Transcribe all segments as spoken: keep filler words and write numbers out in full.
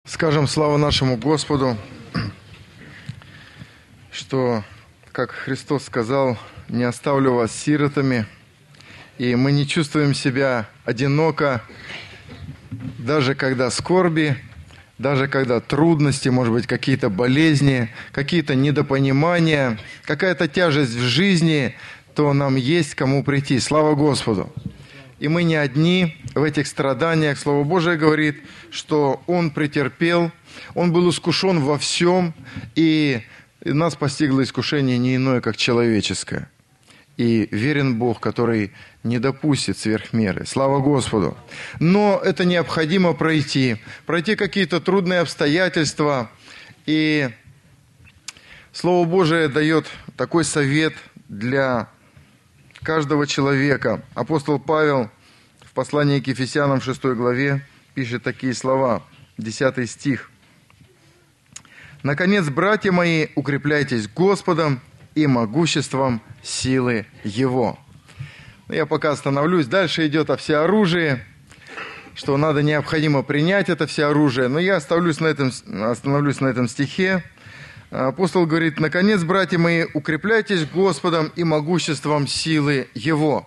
Скажем славу нашему Господу, что, как Христос сказал, не оставлю вас сиротами, и мы не чувствуем себя одиноко, даже когда скорби, даже когда трудности, может быть, какие-то болезни, какие-то недопонимания, какая-то тяжесть в жизни, то нам есть кому прийти. Слава Господу! И мы не одни в этих страданиях. Слово Божие говорит, что Он претерпел, Он был искушен во всем, и нас постигло искушение не иное, как человеческое. И верен Бог, который не допустит сверх меры. Слава Господу! Но это необходимо пройти. Пройти какие-то трудные обстоятельства. И Слово Божие дает такой совет для каждого человека. Апостол Павел в послании к Ефесянам в шестой главе пишет такие слова, десятый стих. «Наконец, братья мои, укрепляйтесь Господом и могуществом силы Его». Я пока остановлюсь. Дальше идет о всеоружии, что надо необходимо принять это всеоружие. Но я остановлюсь на этом, остановлюсь на этом стихе. Апостол говорит: «Наконец, братья мои, укрепляйтесь Господом и могуществом силы Его».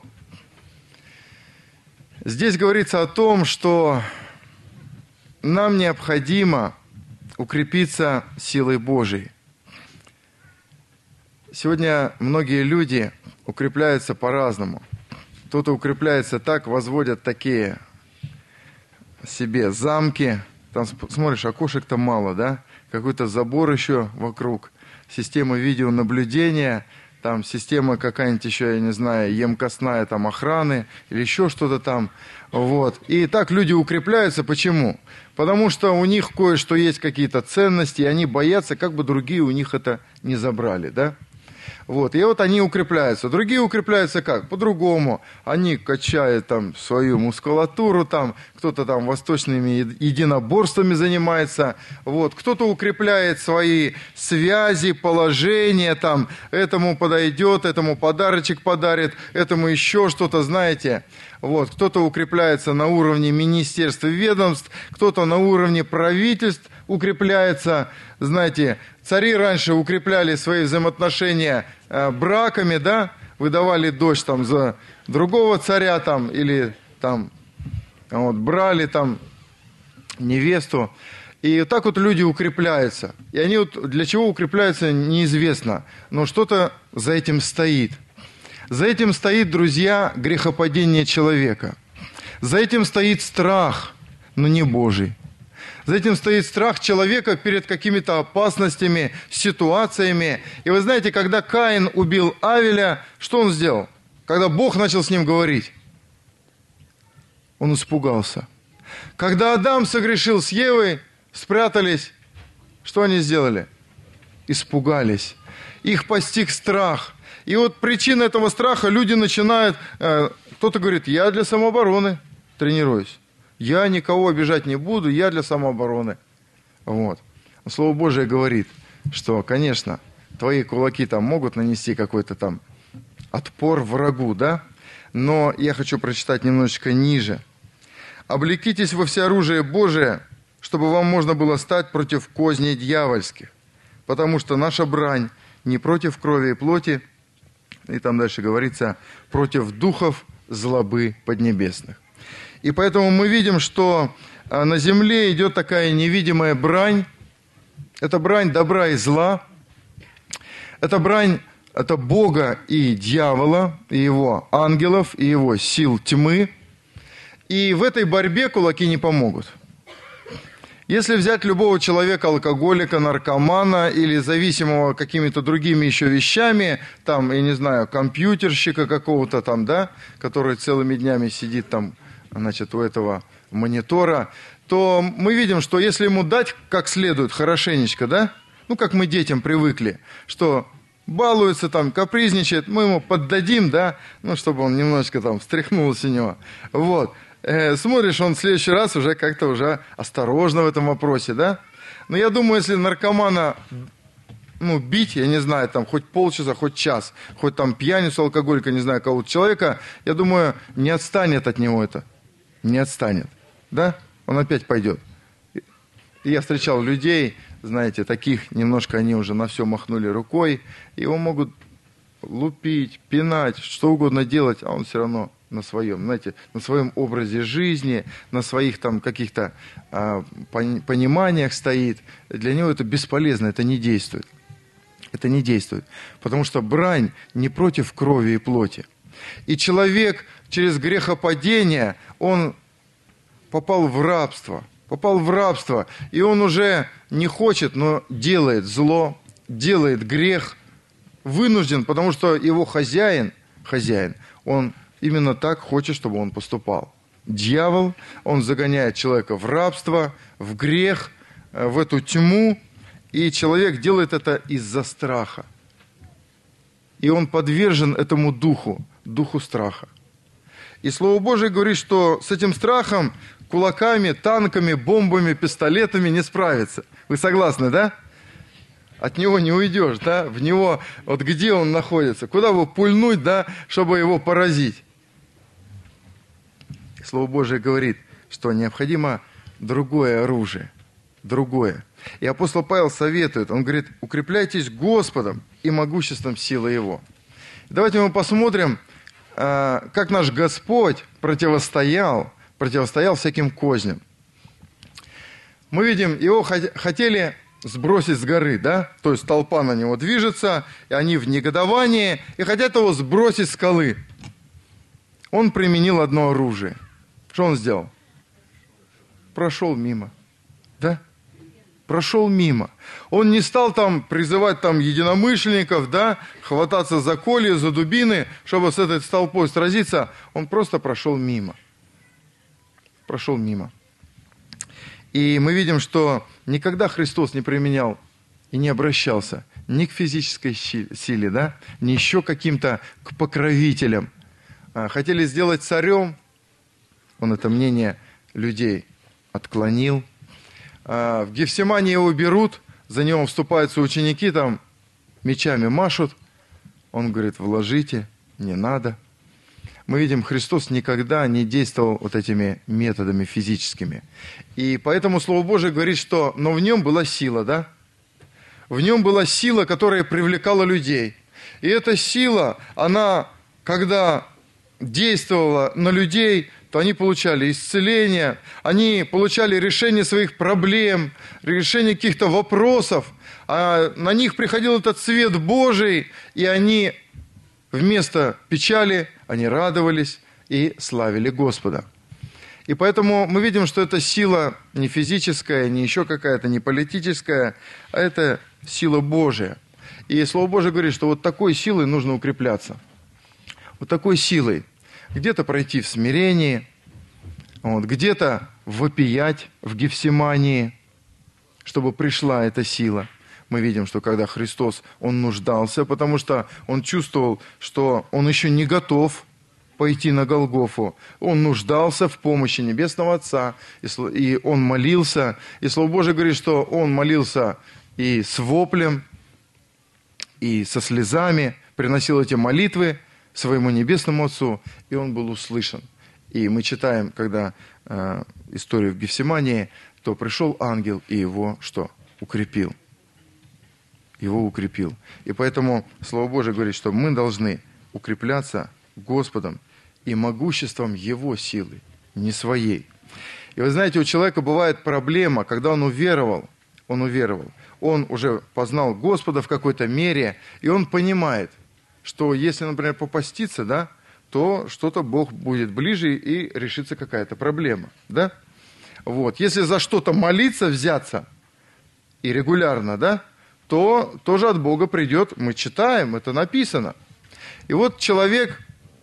Здесь говорится о том, что нам необходимо укрепиться силой Божией. Сегодня многие люди укрепляются по-разному. Кто-то укрепляется так, возводят такие себе замки. Там смотришь, окошек-то мало, да? Какой-то забор еще вокруг, система видеонаблюдения, там система какая-нибудь еще, я не знаю, емкостная там охраны или еще что-то там. Вот. И так люди укрепляются. Почему? Потому что у них кое-что есть, какие-то ценности, и они боятся, как бы другие у них это не забрали, да? Вот. И вот они укрепляются. Другие укрепляются как? По-другому. Они качают там свою мускулатуру, там, кто-то там восточными единоборствами занимается. Вот. Кто-то укрепляет свои связи, положения, там, этому подойдет, этому подарочек подарит, этому еще что-то, знаете. Вот. Кто-то укрепляется на уровне министерств и ведомств, кто-то на уровне правительств укрепляется. Знаете, цари раньше укрепляли свои взаимоотношения э, браками, да, выдавали дочь там за другого царя там, или там вот, брали там невесту. И вот так вот люди укрепляются. И они вот для чего укрепляются, неизвестно. Но что-то за этим стоит. За этим стоит, друзья, грехопадение человека. За этим стоит страх, но не Божий. За этим стоит страх человека перед какими-то опасностями, ситуациями. И вы знаете, когда Каин убил Авеля, что он сделал? Когда Бог начал с ним говорить, он испугался. Когда Адам согрешил с Евой, спрятались, что они сделали? Испугались. Их постиг страх. И вот причина этого страха, люди начинают, э, кто-то говорит, я для самообороны тренируюсь. Я никого обижать не буду, я для самообороны. Вот. Слово Божие говорит, что, конечно, твои кулаки там могут нанести какой-то там отпор врагу, да? Но я хочу прочитать немножечко ниже. «Облекитесь во всеоружие Божие, чтобы вам можно было стать против козней дьявольских, потому что наша брань не против крови и плоти, и там дальше говорится, против духов злобы поднебесных». И поэтому мы видим, что на земле идет такая невидимая брань. Это брань добра и зла. Это брань это Бога и дьявола, и его ангелов, и его сил тьмы. И в этой борьбе кулаки не помогут. Если взять любого человека, алкоголика, наркомана или зависимого какими-то другими еще вещами, там, я не знаю, компьютерщика какого-то там, да, который целыми днями сидит там, значит, у этого монитора, то мы видим, что если ему дать как следует, хорошенечко, да, ну, как мы детям привыкли, что балуется там, капризничает, мы ему поддадим, да, ну, чтобы он немножечко там встряхнулся у него, вот. Э, смотришь, он в следующий раз уже как-то уже осторожно в этом вопросе, да. Но я думаю, если наркомана, ну, бить, я не знаю, там, хоть полчаса, хоть час, хоть там пьяницу, алкоголика, не знаю, кого-то человека, я думаю, не отстанет от него это. Не отстанет, да? Он опять пойдет. И я встречал людей, знаете, таких, немножко они уже на все махнули рукой, его могут лупить, пинать, что угодно делать, а он все равно на своем, знаете, на своем образе жизни, на своих там каких-то а, пониманиях стоит. Для него это бесполезно, это не действует. Это не действует. Потому что брань не против крови и плоти. И человек через грехопадение, он попал в рабство. Попал в рабство. И он уже не хочет, но делает зло, делает грех. Вынужден, потому что его хозяин, хозяин, он именно так хочет, чтобы он поступал. Дьявол, он загоняет человека в рабство, в грех, в эту тьму, и человек делает это из-за страха. И он подвержен этому духу, духу страха. И Слово Божие говорит, что с этим страхом кулаками, танками, бомбами, пистолетами не справиться. Вы согласны, да? От него не уйдешь, да? В него, вот где он находится, куда его пульнуть, да, чтобы его поразить. Слово Божие говорит, что необходимо другое оружие, другое. И апостол Павел советует, он говорит, укрепляйтесь Господом и могуществом силы Его. Давайте мы посмотрим, как наш Господь противостоял, противостоял всяким козням. Мы видим, его хотели сбросить с горы, да? То есть толпа на него движется, и они в негодовании, и хотят его сбросить с скалы. Он применил одно оружие. Что он сделал? Прошел мимо. Да? Прошел мимо. Он не стал там призывать там единомышленников, да, хвататься за колья, за дубины, чтобы с этой толпой сразиться. Он просто прошел мимо. Прошел мимо. И мы видим, что никогда Христос не применял и не обращался ни к физической силе, да, ни еще каким-то к покровителям. Хотели сделать царем, он это мнение людей отклонил. В Гефсимании его берут, за него вступаются ученики, там мечами машут. Он говорит, вложите, не надо. Мы видим, Христос никогда не действовал вот этими методами физическими. И поэтому Слово Божие говорит, что но в нем была сила, да? В нем была сила, которая привлекала людей. И эта сила, она, когда действовала на людей, то они получали исцеление, они получали решение своих проблем, решение каких-то вопросов, а на них приходил этот свет Божий, и они вместо печали, они радовались и славили Господа. И поэтому мы видим, что это сила не физическая, не еще какая-то, не политическая, а это сила Божия. И Слово Божие говорит, что вот такой силой нужно укрепляться. Вот такой силой. Где-то пройти в смирении, вот, где-то вопиять в Гефсимании, чтобы пришла эта сила. Мы видим, что когда Христос, Он нуждался, потому что Он чувствовал, что Он еще не готов пойти на Голгофу. Он нуждался в помощи Небесного Отца, и Он молился. И Слово Божие говорит, что Он молился и с воплем, и со слезами, приносил эти молитвы своему Небесному Отцу, и Он был услышан. И мы читаем, когда э, историю в Гефсимании, то пришел ангел и его что? Укрепил. Его укрепил. И поэтому Слово Божие говорит, что мы должны укрепляться Господом и могуществом Его силы, не своей. И вы знаете, у человека бывает проблема, когда он уверовал, он уверовал, он уже познал Господа в какой-то мере, и он понимает, что если, например, попаститься, да, то что-то Бог будет ближе и решится какая-то проблема, да? Вот. Если за что-то молиться, взяться, и регулярно, да, то тоже от Бога придет, мы читаем, это написано. И вот человек,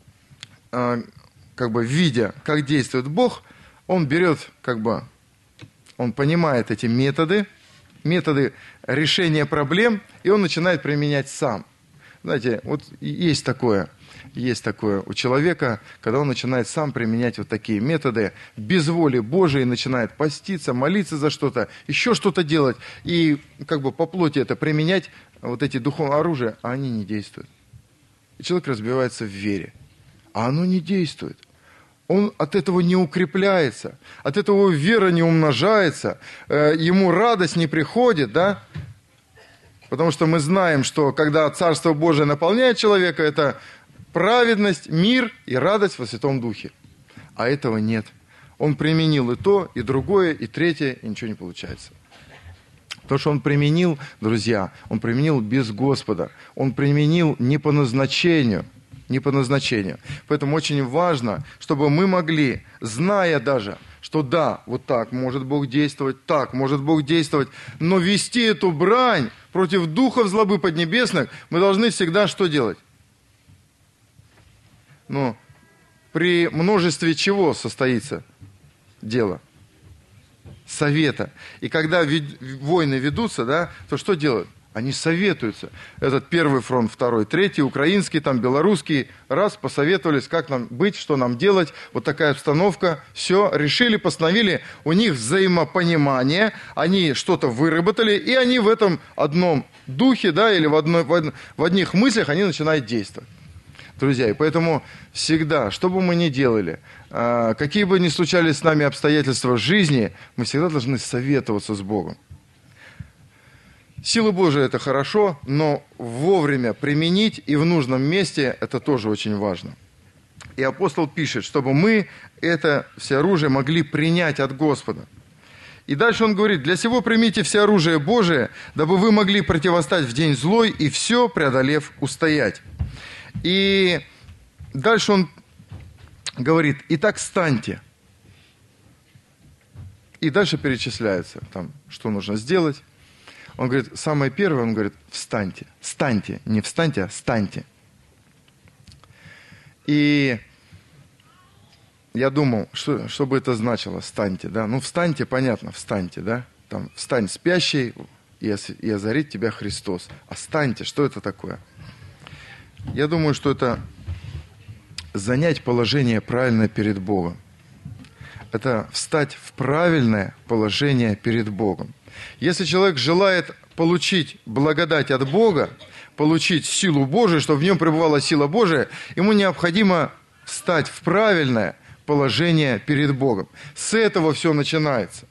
э, как бы видя, как действует Бог, он берет, как бы, он понимает эти методы, методы решения проблем, и он начинает применять сам. Знаете, вот есть такое, есть такое у человека, когда он начинает сам применять вот такие методы, без воли Божией начинает поститься, молиться за что-то, еще что-то делать, и как бы по плоти это применять, вот эти духовные оружия, а они не действуют. И человек разбивается в вере, а оно не действует. он от этого не укрепляется, от этого вера не умножается, ему радость не приходит, да? Потому что мы знаем, что когда Царство Божие наполняет человека, это праведность, мир и радость во Святом Духе. А этого нет. Он применил и то, и другое, и третье, и ничего не получается. То, что он применил, друзья, он применил без Господа. Он применил не по назначению. Не по назначению. Поэтому очень важно, чтобы мы могли, зная даже, что да, вот так может Бог действовать, так может Бог действовать, но вести эту брань против духов злобы поднебесных мы должны всегда что делать? Ну, при множестве чего состоится дело? Совета. И когда войны ведутся, да, то что делают? Они советуются. Этот первый фронт, второй, третий, украинский, там, белорусский. Раз, посоветовались, как нам быть, что нам делать. Вот такая обстановка. Все, решили, постановили. У них взаимопонимание. Они что-то выработали. И они в этом одном духе, да, или в, одной, в, в одних мыслях они начинают действовать. Друзья, и поэтому всегда, что бы мы ни делали, какие бы ни случались с нами обстоятельства в жизни, мы всегда должны советоваться с Богом. Сила Божия – это хорошо, но вовремя применить и в нужном месте – это тоже очень важно. И апостол пишет, чтобы мы это все оружие могли принять от Господа. И дальше он говорит, для сего примите все оружие Божие, дабы вы могли противостать в день злой и все, преодолев, устоять. И дальше он говорит, итак, станьте. И дальше перечисляется, там, что нужно сделать. Он говорит, самое первое, он говорит, встаньте. Встаньте. Не встаньте, а встаньте. И я думал, что, что бы это значило, встаньте, да? Ну, встаньте, понятно, встаньте, да? Там, встань спящий, и озарит тебя Христос. А встаньте, что это такое? Я думаю, что это занять положение правильное перед Богом. Это встать в правильное положение перед Богом. Если человек желает получить благодать от Бога, получить силу Божию, чтобы в нем пребывала сила Божия, ему необходимо встать в правильное положение перед Богом. С этого все начинается.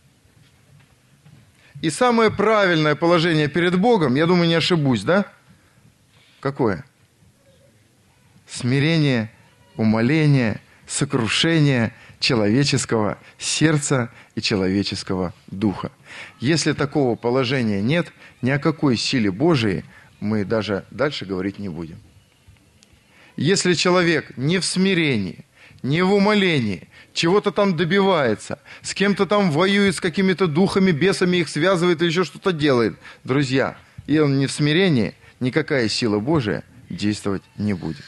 И самое правильное положение перед Богом, я думаю, не ошибусь, да? Какое? Смирение, умоление, сокрушение человеческого сердца и человеческого духа. Если такого положения нет, ни о какой силе Божией мы даже дальше говорить не будем. Если человек не в смирении, не в умолении, чего-то там добивается, с кем-то там воюет, с какими-то духами, бесами их связывает или еще что-то делает, друзья, и он не в смирении, никакая сила Божия действовать не будет.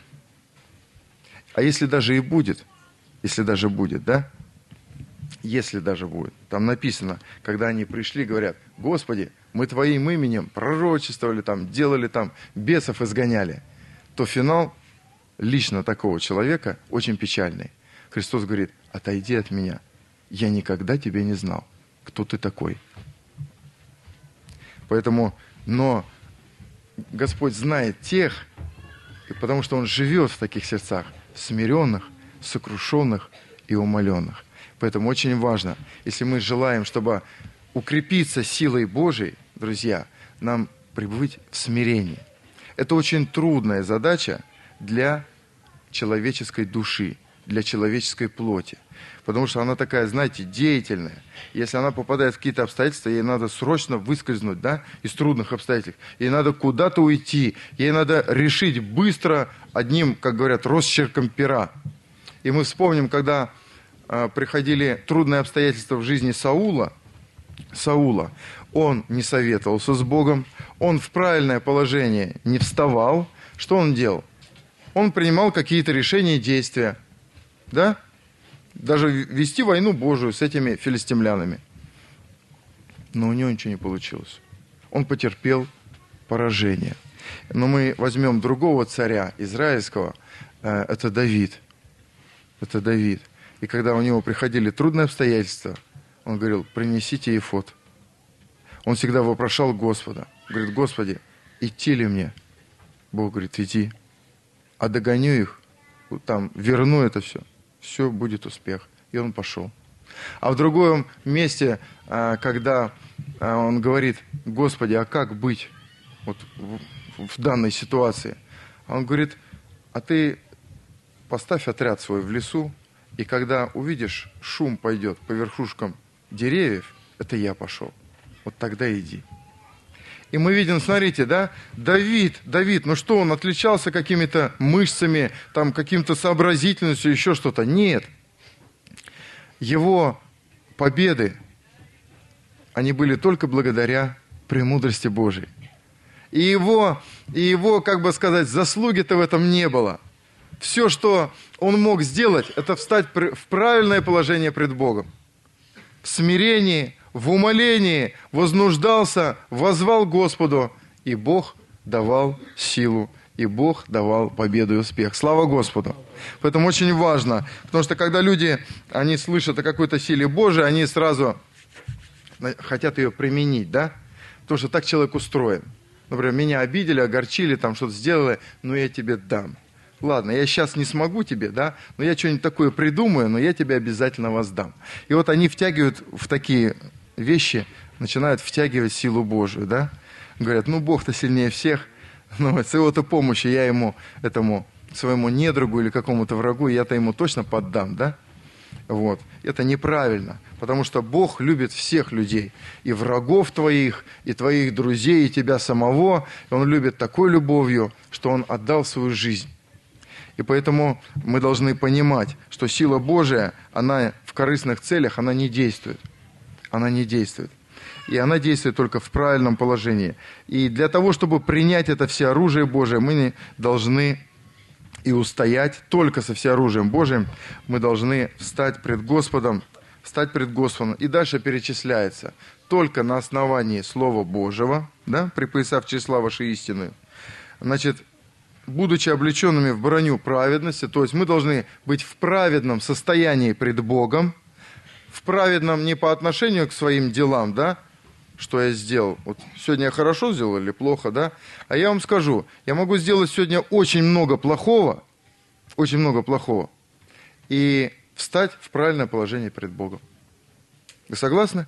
А если даже и будет, если даже будет, да? Если даже будет. Там написано, когда они пришли, говорят, Господи, мы Твоим именем пророчествовали, там, делали там, бесов изгоняли, то финал лично такого человека очень печальный. Христос говорит, отойди от меня, я никогда тебя не знал, кто ты такой. Поэтому, но Господь знает тех, потому что Он живет в таких сердцах, смиренных, сокрушенных и умоленных. Поэтому очень важно, если мы желаем, чтобы укрепиться силой Божией, друзья, нам пребывать в смирении. Это очень трудная задача для человеческой души, для человеческой плоти. Потому что она такая, знаете, деятельная. Если она попадает в какие-то обстоятельства, ей надо срочно выскользнуть, да, из трудных обстоятельств. Ей надо куда-то уйти. Ей надо решить быстро одним, как говорят, росчерком пера. И мы вспомним, когда э, приходили трудные обстоятельства в жизни Саула, Саула, он не советовался с Богом, он в правильное положение не вставал. Что он делал? Он принимал какие-то решения и действия, да? Даже вести войну Божию с этими филистимлянами. Но у него ничего не получилось. Он потерпел поражение. Но мы возьмем другого царя израильского, э, это Давид. Это Давид. И когда у него приходили трудные обстоятельства, он говорил, принесите эфод. Он всегда вопрошал Господа. Говорит, Господи, идти ли мне? Бог говорит, иди. А догоню их, там, верну это все. все, будет успех. И он пошел. А в другом месте, когда он говорит: Господи, а как быть вот в данной ситуации? Он говорит: а ты поставь отряд свой в лесу, и когда увидишь, шум пойдет по верхушкам деревьев, это я пошел. Вот тогда иди. И мы видим, смотрите, да, Давид, Давид, ну что, он отличался какими-то мышцами, там, каким-то сообразительностью, еще что-то? Нет. Его победы, они были только благодаря премудрости Божией. И его, и его, как бы сказать, заслуги-то в этом не было. Все, что он мог сделать, это встать в правильное положение пред Богом. В смирении, в умолении вознуждался, воззвал Господу, и Бог давал силу, и Бог давал победу и успех. Слава Господу! Поэтому очень важно, потому что когда люди, они слышат о какой-то силе Божией, они сразу хотят ее применить, да? Потому что так человек устроен. Например, меня обидели, огорчили, там что-то сделали, но я тебе дам. Ладно, я сейчас не смогу тебе, да, но я что-нибудь такое придумаю, но я тебе обязательно воздам. И вот они втягивают в такие вещи, начинают втягивать силу Божию, да. Говорят: ну, Бог-то сильнее всех, но с его-то помощью я ему, этому своему недругу или какому-то врагу, я-то ему точно поддам, да. Вот. Это неправильно, потому что Бог любит всех людей, и врагов твоих, и твоих друзей, и тебя самого. И Он любит такой любовью, что Он отдал свою жизнь. И поэтому мы должны понимать, что сила Божия, она в корыстных целях, она не действует. Она не действует. И она действует только в правильном положении. И для того, чтобы принять это всеоружие Божие, мы должны и устоять только со всеоружием Божиим. Мы должны встать пред Господом, встать пред Господом. И дальше перечисляется: только на основании Слова Божьего, да, припоясав числа вашей истины. Значит, будучи облеченными в броню праведности, то есть мы должны быть в праведном состоянии пред Богом, в праведном не по отношению к своим делам, да, что я сделал. Вот сегодня я хорошо сделал или плохо, да? А я вам скажу, я могу сделать сегодня очень много плохого, очень много плохого, и встать в правильное положение пред Богом. Вы согласны?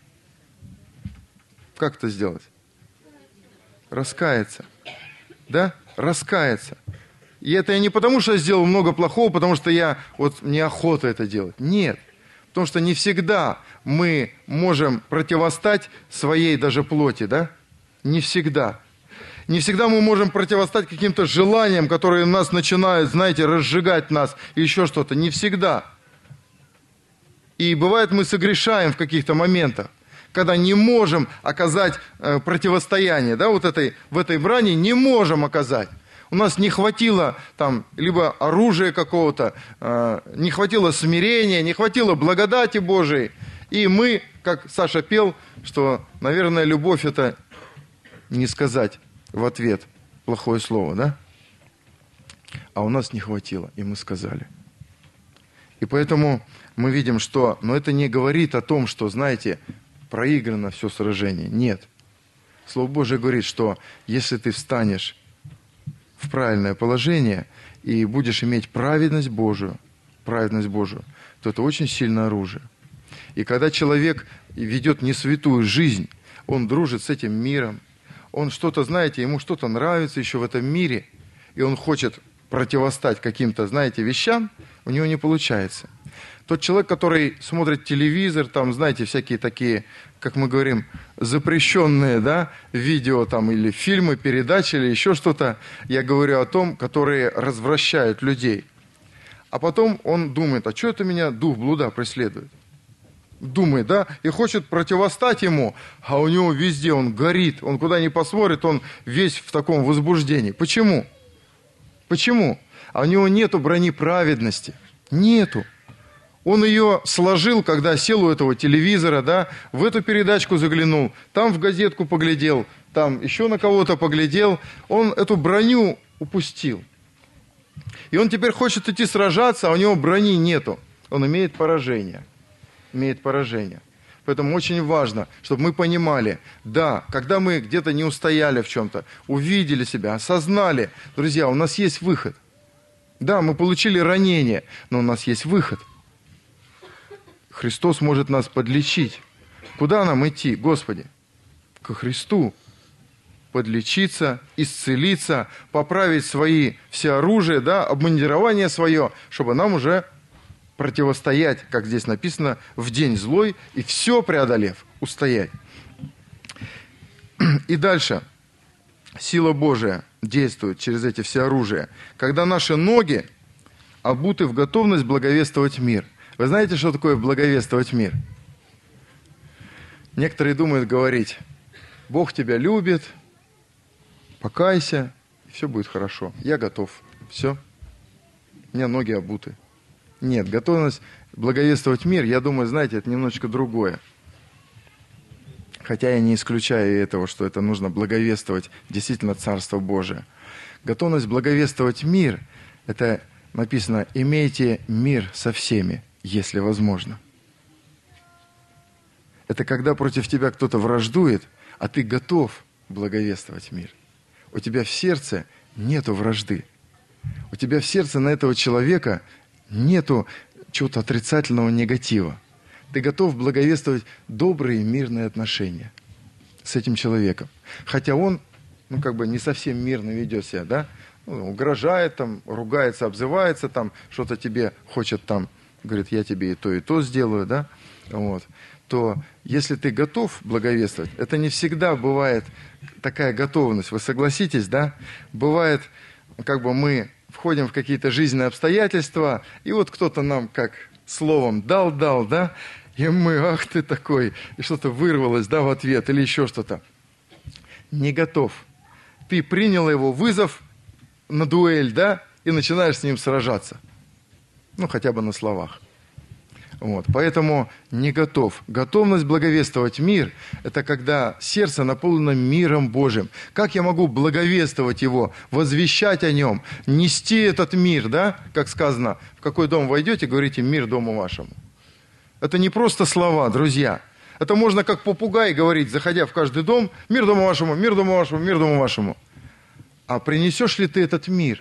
Как это сделать? Раскаяться. Да? Раскаяться. И это я не потому, что я сделал много плохого, потому что я, вот, мне охота это делать. Нет. Потому что не всегда мы можем противостать своей даже плоти, да? Не всегда. Не всегда мы можем противостать каким-то желаниям, которые нас начинают, знаете, разжигать нас, и еще что-то. Не всегда. И бывает, мы согрешаем в каких-то моментах, когда не можем оказать э, противостояние, да, вот этой, в этой брани не можем оказать. У нас не хватило там либо оружия какого-то, э, не хватило смирения, не хватило благодати Божией. И мы, как Саша пел, что, наверное, любовь — это не сказать в ответ плохое слово, да? А у нас не хватило, и мы сказали. И поэтому мы видим, что, но это не говорит о том, что, знаете, проиграно все сражение. Нет. Слово Божие говорит, что если ты встанешь в правильное положение и будешь иметь праведность Божию, праведность Божию, то это очень сильное оружие. И когда человек ведет не святую жизнь, он дружит с этим миром, он что-то, знаете, ему что-то нравится еще в этом мире, и он хочет противостать каким-то, знаете, вещам, у него не получается. Тот человек, который смотрит телевизор, там, знаете, всякие такие, как мы говорим, запрещенные, да, видео там или фильмы, передачи или еще что-то, я говорю о том, которые развращают людей. А потом он думает: а что это меня дух блуда преследует? Думает, да, и хочет противостать ему, а у него везде он горит, он куда ни посмотрит, он весь в таком возбуждении. Почему? Почему? А у него нету брони праведности. Нету. Он ее сложил, когда сел у этого телевизора, да, в эту передачку заглянул, там в газетку поглядел, там еще на кого-то поглядел. Он эту броню упустил. И он теперь хочет идти сражаться, а у него брони нету. Он имеет поражение. Имеет поражение. Поэтому очень важно, чтобы мы понимали, да, когда мы где-то не устояли в чем-то, увидели себя, осознали, друзья, у нас есть выход. Да, мы получили ранение, но у нас есть выход. Христос может нас подлечить. Куда нам идти, Господи? Ко Христу. Подлечиться, исцелиться, поправить свои все оружия, да, обмундирование свое, чтобы нам уже противостоять, как здесь написано, в день злой, и все преодолев, устоять. И дальше. Сила Божия действует через эти все оружия. Когда наши ноги обуты в готовность благовествовать мир. Вы знаете, что такое благовествовать мир? Некоторые думают говорить: Бог тебя любит, покайся, и все будет хорошо. Я готов. Все. У меня ноги обуты. Нет, готовность благовествовать мир, я думаю, знаете, это немножечко другое. Хотя я не исключаю этого, что это нужно благовествовать действительно Царство Божие. Готовность благовествовать мир, это написано: имейте мир со всеми, если возможно. Это когда против тебя кто-то враждует, а ты готов благовествовать мир. У тебя в сердце нету вражды. У тебя в сердце на этого человека нету чего-то отрицательного, негатива. Ты готов благовествовать добрые мирные отношения с этим человеком. Хотя он, ну, как бы не совсем мирно ведет себя, да? Ну, угрожает там, ругается, обзывается там, что-то тебе хочет там, говорит: я тебе и то, и то сделаю, да? Вот. То если ты готов благовествовать, это не всегда бывает такая готовность. Вы согласитесь, да? Бывает, как бы мы входим в какие-то жизненные обстоятельства, и вот кто-то нам как словом дал-дал, да? И мы: ах ты такой, и что-то вырвалось, да, в ответ, или еще что-то. Не готов. Ты принял его вызов на дуэль, да, и начинаешь с ним сражаться. Ну, хотя бы на словах. Вот. Поэтому не готов. Готовность благовествовать мир – это когда сердце наполнено миром Божьим. Как я могу благовествовать его, возвещать о нем, нести этот мир, да? Как сказано, в какой дом войдете, говорите: мир дому вашему. Это не просто слова, друзья. Это можно как попугай говорить, заходя в каждый дом: мир дому вашему, мир дому вашему, мир дому вашему. А принесешь ли ты этот мир?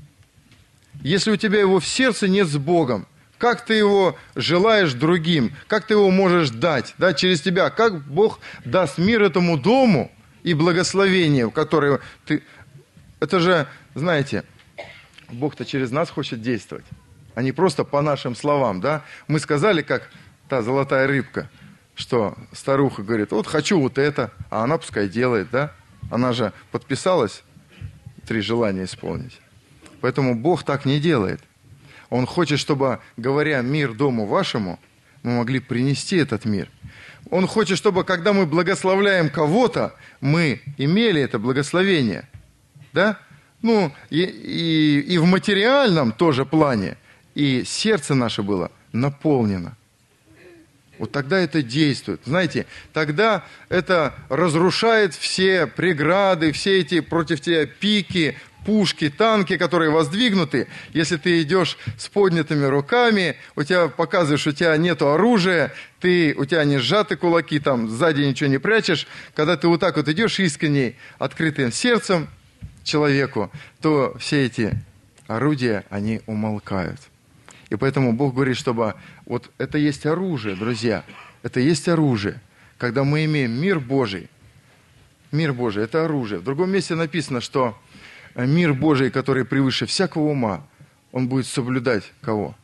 Если у тебя его в сердце нет с Богом, как ты его желаешь другим? Как ты его можешь дать? Да, через тебя. Как Бог даст мир этому дому и благословение, в которое ты... Это же, знаете, Бог-то через нас хочет действовать, а не просто по нашим словам, да? Мы сказали, как та золотая рыбка, что старуха говорит: вот хочу вот это, а она пускай делает, да? Она же подписалась три желания исполнить. Поэтому Бог так не делает. Он хочет, чтобы, говоря «мир дому вашему», мы могли принести этот мир. Он хочет, чтобы, когда мы благословляем кого-то, мы имели это благословение. Да? Ну, и, и, и в материальном тоже плане. И сердце наше было наполнено. Вот тогда это действует. Знаете, тогда это разрушает все преграды, все эти против тебя пики, пушки, танки, которые воздвигнуты. Если ты идешь с поднятыми руками, у тебя показываешь, у тебя нет оружия, ты, у тебя не сжаты кулаки, там сзади ничего не прячешь. Когда ты вот так вот идешь искренне, открытым сердцем человеку, то все эти орудия, они умолкают. И поэтому Бог говорит, чтобы вот это есть оружие, друзья, это есть оружие. Когда мы имеем мир Божий, мир Божий – это оружие. В другом месте написано, что мир Божий, который превыше всякого ума, он будет соблюдать кого?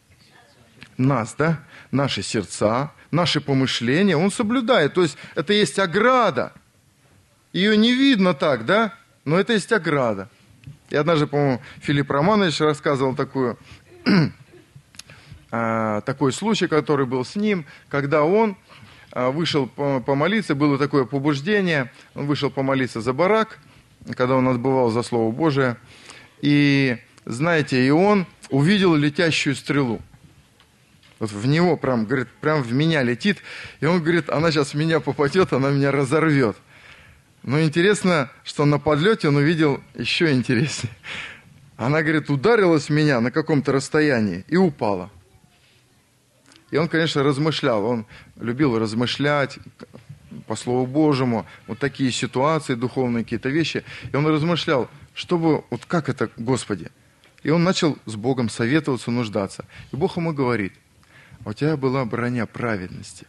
Нас, да? Наши сердца, наши помышления, он соблюдает. То есть это есть ограда. Ее не видно так, да? Но это есть ограда. И однажды, по-моему, Филипп Романович рассказывал такую, такой случай, который был с ним, когда он вышел помолиться, было такое побуждение, он вышел помолиться за барак, когда он отбывал за Слово Божие. И, знаете, и он увидел летящую стрелу. Вот в него, прям, говорит, прям в меня летит. И он говорит: она сейчас в меня попадет, она меня разорвет. Но интересно, что на подлете он увидел еще интереснее. Она, говорит, ударилась в меня на каком-то расстоянии и упала. И он, конечно, размышлял. Он любил размышлять по Слову Божьему, вот такие ситуации, духовные какие-то вещи. И он размышлял, чтобы, вот как это, Господи? И он начал с Богом советоваться, нуждаться. И Бог ему говорит: а у тебя была броня праведности.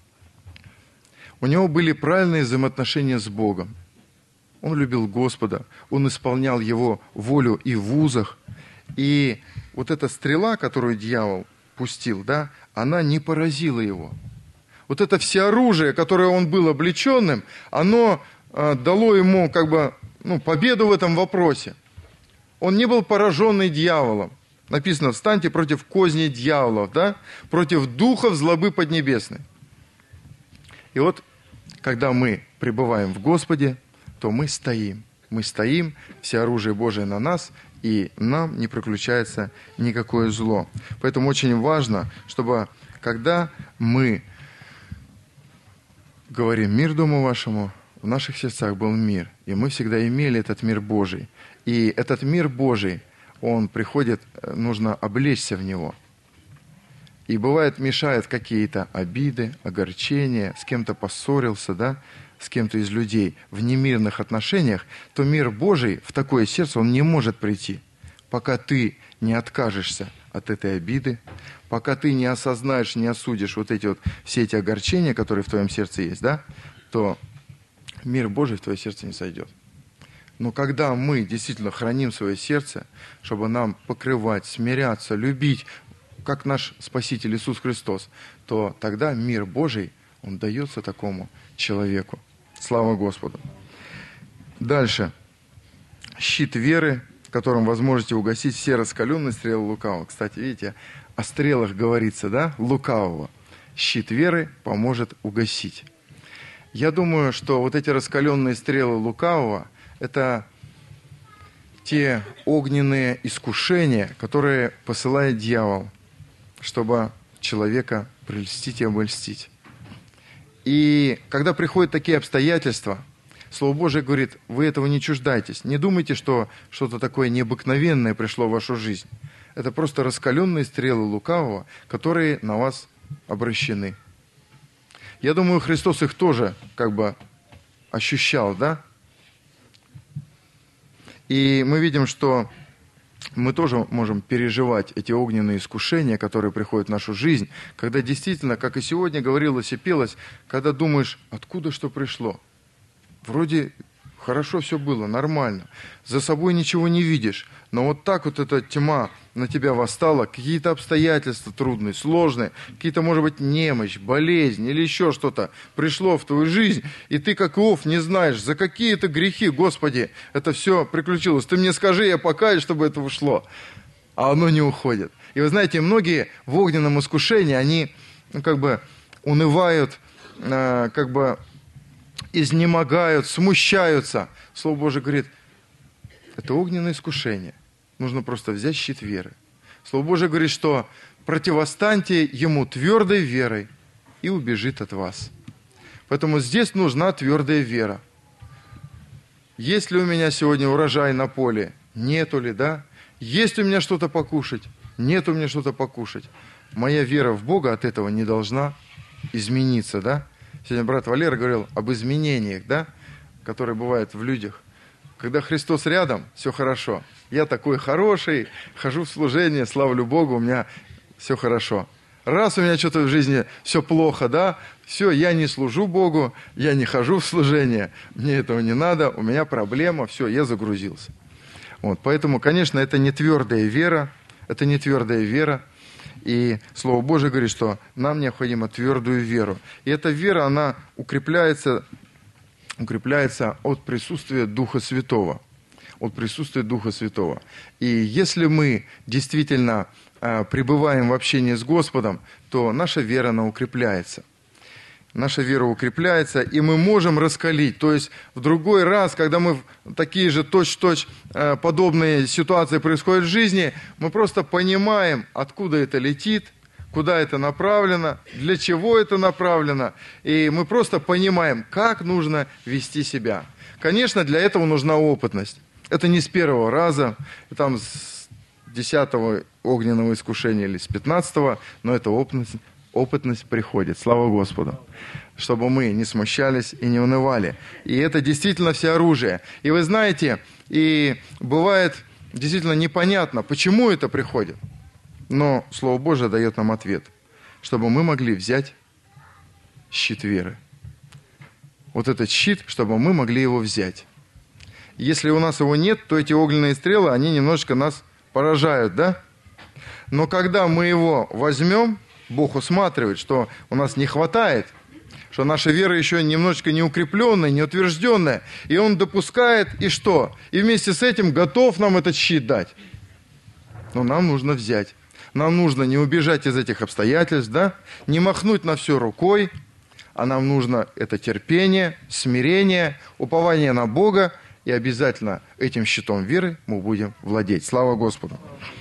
У него были правильные взаимоотношения с Богом. Он любил Господа, он исполнял Его волю и в вузах. И вот эта стрела, которую дьявол пустил, да, она не поразила его. Вот это всеоружие, которое он был облеченным, оно э, дало ему как бы, ну, победу в этом вопросе. Он не был пораженный дьяволом. Написано: встаньте против козней дьяволов, да? Против духов злобы поднебесной. И вот, когда мы пребываем в Господе, то мы стоим. Мы стоим, все оружие Божие на нас, и нам не приключается никакое зло. Поэтому очень важно, чтобы, когда мы говорим «мир дому вашему», в наших сердцах был мир. И мы всегда имели этот мир Божий. И этот мир Божий, он приходит, нужно облечься в него. И бывает, мешают какие-то обиды, огорчения, с кем-то поссорился, да, с кем-то из людей в немирных отношениях, то мир Божий в такое сердце, он не может прийти, пока ты не откажешься от этой обиды, пока ты не осознаешь, не осудишь вот эти вот, все эти огорчения, которые в твоем сердце есть, да, то мир Божий в твое сердце не сойдет. Но когда мы действительно храним свое сердце, чтобы нам покрывать, смиряться, любить, как наш Спаситель Иисус Христос, то тогда мир Божий, он дается такому человеку. Слава Господу. Дальше. Щит веры, которым вы сможете угасить все раскаленные стрелы лукавого. Кстати, видите, о стрелах говорится, да, лукавого. Щит веры поможет угасить. Я думаю, что вот эти раскаленные стрелы лукавого – это те огненные искушения, которые посылает дьявол, чтобы человека прельстить и обольстить. И когда приходят такие обстоятельства, Слово Божие говорит: вы этого не чуждайтесь. Не думайте, что что-то такое необыкновенное пришло в вашу жизнь. Это просто раскаленные стрелы лукавого, которые на вас обращены. Я думаю, Христос их тоже как бы ощущал, да? И мы видим, что мы тоже можем переживать эти огненные искушения, которые приходят в нашу жизнь, когда действительно, как и сегодня говорилось и пелось, когда думаешь, откуда что пришло. Вроде хорошо все было, нормально, за собой ничего не видишь, но вот так вот эта тьма на тебя восстала, какие-то обстоятельства трудные, сложные, какие-то, может быть, немощь, болезнь или еще что-то пришло в твою жизнь, и ты, как Иов, не знаешь, за какие-то грехи, Господи, это все приключилось. Ты мне скажи, я покаюсь, чтобы это ушло. А оно не уходит. И вы знаете, многие в огненном искушении, они ну, как бы унывают, э, как бы изнемогают, смущаются. Слово Божие говорит, это огненное искушение. Нужно просто взять щит веры. Слово Божие говорит, что противостаньте ему твердой верой, и убежит от вас. Поэтому здесь нужна твердая вера. Есть ли у меня сегодня урожай на поле? Нету ли, да? Есть у меня что-то покушать? Нет у меня что-то покушать. Моя вера в Бога от этого не должна измениться, да? Сегодня брат Валера говорил об изменениях, да, которые бывают в людях. Когда Христос рядом, все хорошо. Я такой хороший, хожу в служение, славлю Бога, у меня все хорошо. Раз у меня что-то в жизни все плохо, да, все, я не служу Богу, я не хожу в служение, мне этого не надо, у меня проблема, все, я загрузился. Вот, поэтому, конечно, это не твердая вера, это не твердая вера. И Слово Божие говорит, что нам необходимо твердую веру. И эта вера, она укрепляется, укрепляется от присутствия Духа Святого. От присутствия Духа Святого. И если мы действительно э, пребываем в общении с Господом, то наша вера, она укрепляется. Наша вера укрепляется, и мы можем раскалить. То есть в другой раз, когда мы такие же точь-в-точь э, подобные ситуации происходят в жизни, мы просто понимаем, откуда это летит, куда это направлено, для чего это направлено. И мы просто понимаем, как нужно вести себя. Конечно, для этого нужна опытность. Это не с первого раза, там с десятого огненного искушения или с пятнадцатого, но это опытность. Опытность приходит, слава Господу, чтобы мы не смущались и не унывали. И это действительно все оружие. И вы знаете, и бывает действительно непонятно, почему это приходит. Но Слово Божие дает нам ответ, чтобы мы могли взять щит веры. Вот этот щит, чтобы мы могли его взять. Если у нас его нет, то эти огненные стрелы, они немножечко нас поражают, да? Но когда мы его возьмем, Бог усматривает, что у нас не хватает, что наша вера еще немножечко не укрепленная, не утвержденная, и Он допускает, и что? И вместе с этим готов нам этот щит дать. Но нам нужно взять. Нам нужно не убежать из этих обстоятельств, да? Не махнуть на все рукой, а нам нужно это терпение, смирение, упование на Бога, и обязательно этим щитом веры мы будем владеть. Слава Господу!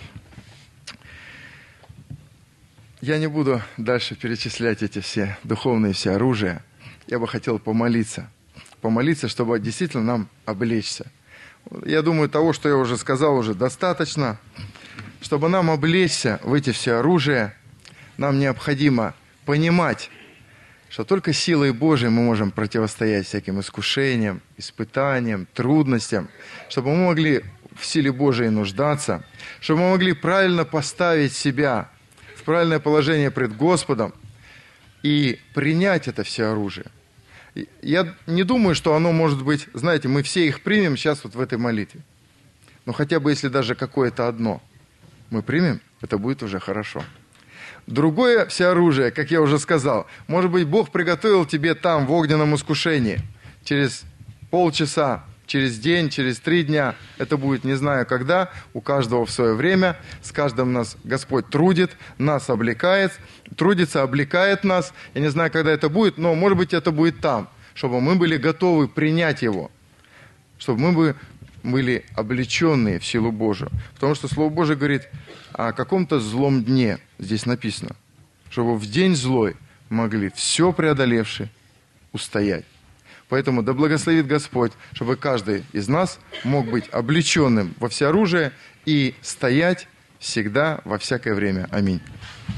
Я не буду дальше перечислять эти все духовные все оружия. Я бы хотел помолиться. Помолиться, чтобы действительно нам облечься. Я думаю, того, что я уже сказал, уже достаточно. Чтобы нам облечься в эти все оружия, нам необходимо понимать, что только силой Божией мы можем противостоять всяким искушениям, испытаниям, трудностям, чтобы мы могли в силе Божией нуждаться, чтобы мы могли правильно поставить себя в правильное положение пред Господом и принять это все оружие. Я не думаю, что оно может быть, знаете, мы все их примем сейчас вот в этой молитве. Но хотя бы если даже какое-то одно мы примем, это будет уже хорошо. Другое всеоружие, как я уже сказал, может быть, Бог приготовил тебе там, в огненном искушении, через полчаса, через день, через три дня. Это будет не знаю когда, у каждого в свое время. С каждым нас Господь трудит, нас облекает, трудится, облекает нас. Я не знаю, когда это будет, но, может быть, это будет там, чтобы мы были готовы принять Его, чтобы мы бы были облеченные в силу Божию. Потому что Слово Божие говорит о каком-то злом дне, здесь написано, чтобы в день злой могли все преодолевшие устоять. Поэтому да благословит Господь, чтобы каждый из нас мог быть облеченным во всеоружие и стоять всегда, во всякое время. Аминь.